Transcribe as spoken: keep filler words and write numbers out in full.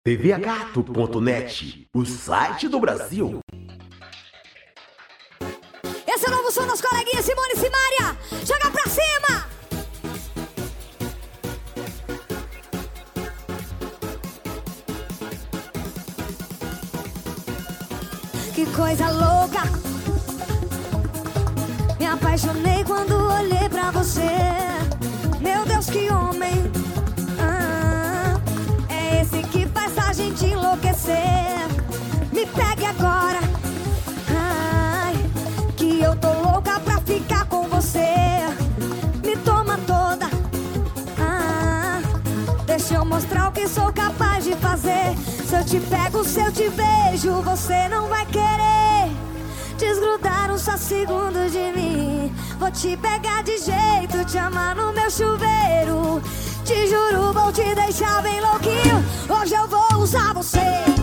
T V A gato ponto net, o site do Brasil. Esse é o novo som das coleguinhas Simone e Simária. Joga pra cima! Que coisa louca! Me apaixonei quando olhei pra você. Meu Deus, que homem! Ah, é esse que faz a gente enlouquecer. Me pegue agora. Ai, que eu tô louca pra ficar com você. Me toma toda. Ah, deixa eu mostrar o que sou capaz de fazer. Se eu te pego, se eu te beijo, você não vai querer desgrudar um só segundo de mim. Vou te pegar de jeito, te amar no meu chuveiro. Te juro, vou te deixar bem louquinho. Hoje eu vou usar você.